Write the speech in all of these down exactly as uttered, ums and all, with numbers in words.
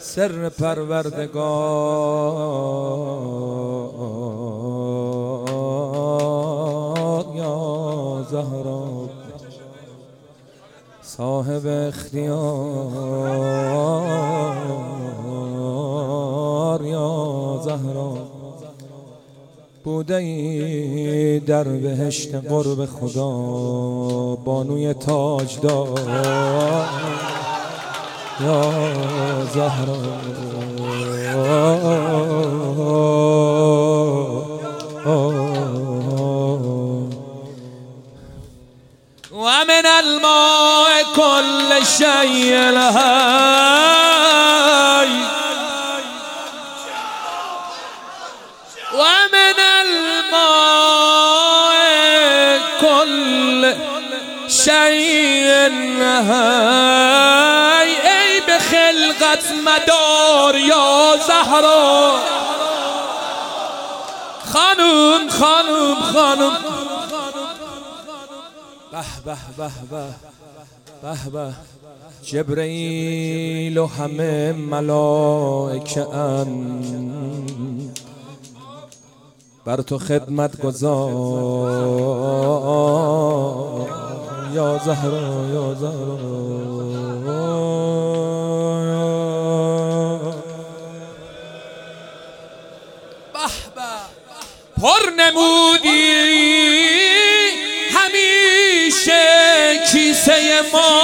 سر پروردگار یا زهرا صاحب اختیار یا زهرا بوده ای در بهشت قرب خدا بانوی تاجدار یا زهرا و من الماء كل شيء الحي و من الماء كل شيء الحي ای به خلقت مدار یا زهرا خانم خانم خانم به به به به به به جبرئیل و همه ملائکه ان بر تو خدمت گزار یا زهرا یا زهرا به به پر نمودی همیشه کیسه ما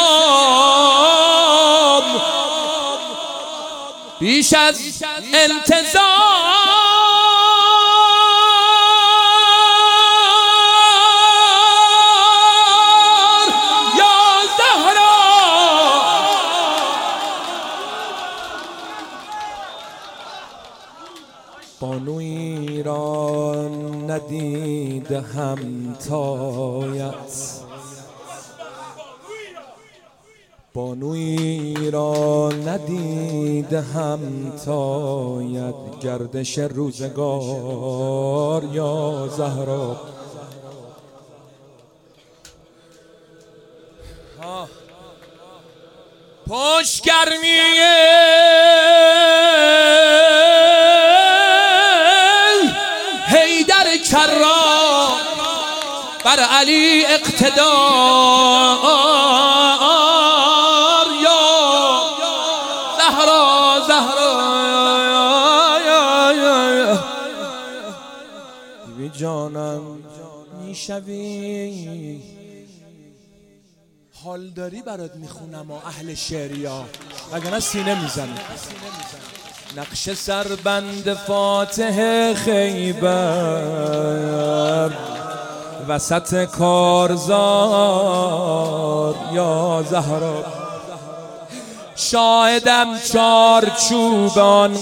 بیش از انتظار یا زهرا بانوی را ندید همتایت بانوی را ندید همتایت گردش روزگار یا زهرا پشت گرمیه حیدر کرام بر علی اقتدار یا زهرا زهرا بی جانم میشوی حال داری برات میخونم و اهل شعریا وگرنه سینه میزنی نقش سربند فاتح خیبر وسط کارزار یا زهرا شاهدم چارچوبان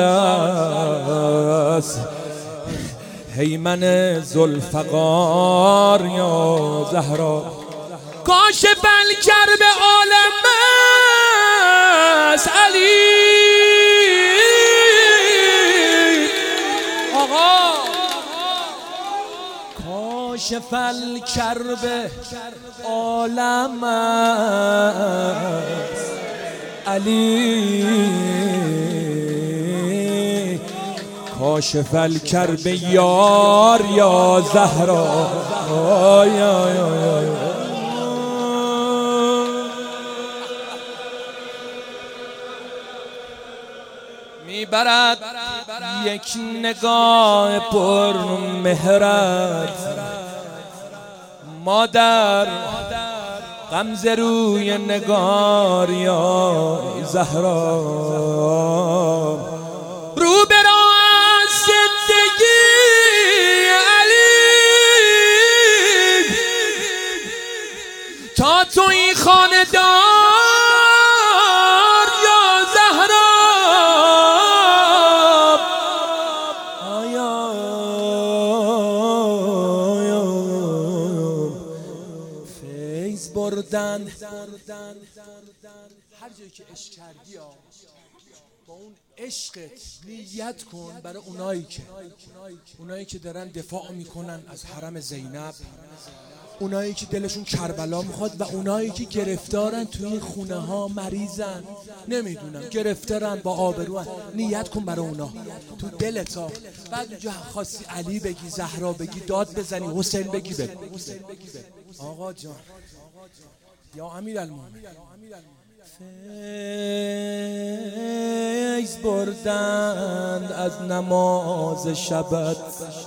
غلس هیمن ذوالفقار یا زهرا کاش بلکر به عالم است علی آقا کاش بلکر به عالم است علی کاش بلکر به یار یا زهرا یا یا یا میبرد یک نگاه پر مهرت مادر غمزه روی نگار یا زهرا رو به راه زندگی علی تا تو این خاندان بردن هر جایی که عشق کردی با اون عشقت نیت کن برای اونایی که اونایی که دارن دفاع میکنن از حرم زینب، اونایی که دلشون کربلا میخواد و اونایی که گرفتارن توی این خونه ها، مریضن، نمیدونم گرفتارن، با آبرو. نیت کن برای اونا تو دلت ها. بعد اونجا خواستی علی بگی، زهرا بگی، داد بزنی، حسین بگی، بگی آقا جان یا امیرالمومنین فیض بردند از نماز شبت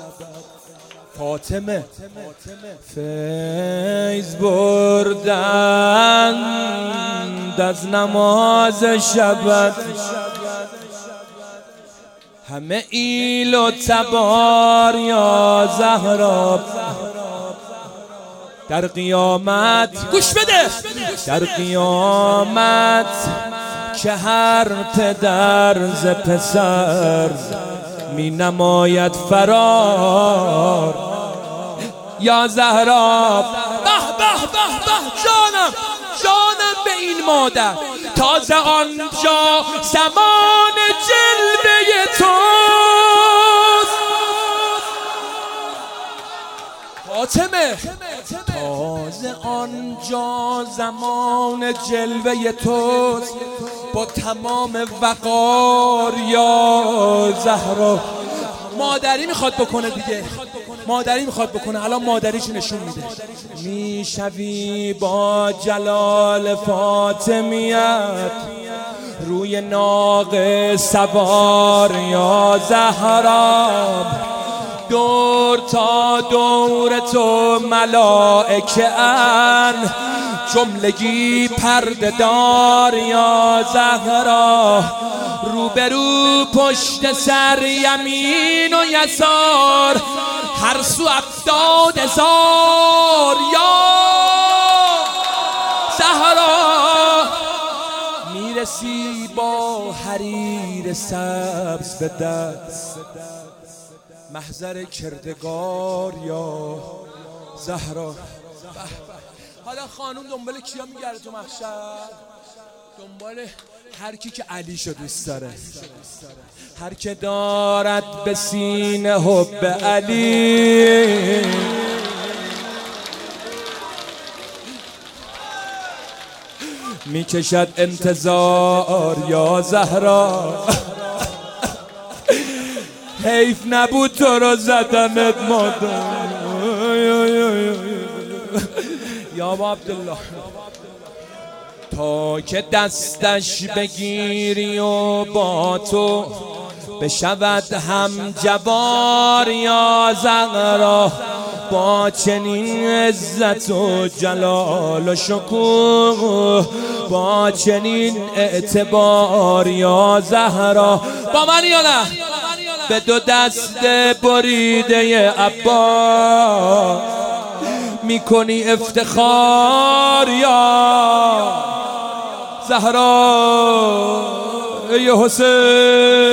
فاطمه، فیض بردند از نماز شبت، همه ایل و تبار یا زهرا در قیامت. گوش بده، در قیامت که هر پدر ز پسر می نماید فرار یا زهرا. به به به به جانم، جانم به این مادر. تازه آنجا زمان جلوه توست فاطمه، تازه آنجا زمان جلوه توست با تمام وقار یا زهرا. مادری میخواد بکنه دیگه، مادری میخواد بکنه، الان مادریش نشون میده. میشوی با جلال فاطمیت روی ناقه سوار یا زهرا، دور تا دور تو ملائکه ان جملگی پرده دار یا زهرا، روبرو پشت سر یمین و یسار هر سو افتاد هزار یا زهرا. میرسی با حریر سبز به دست محضر کردگار یا زهرا. حالا خانوم دنبال کیا میگرده تو محشر؟ دنبال هر کی که علیشو دوست داره، هر که دارد به سینه حب علی. میکشد انتظار یا زهرا، حیف نبود تو رو زدنت مادر یا با عبدالله. تا که دستش بگیری و با تو بشود هم جوار یا زهرا، با چنین عزت و جلال و شکوه، با چنین اعتبار یا زهرا. با من یا نه؟ به دو دست بریده عباس میکنی افتخار یا زهرا. ای حسین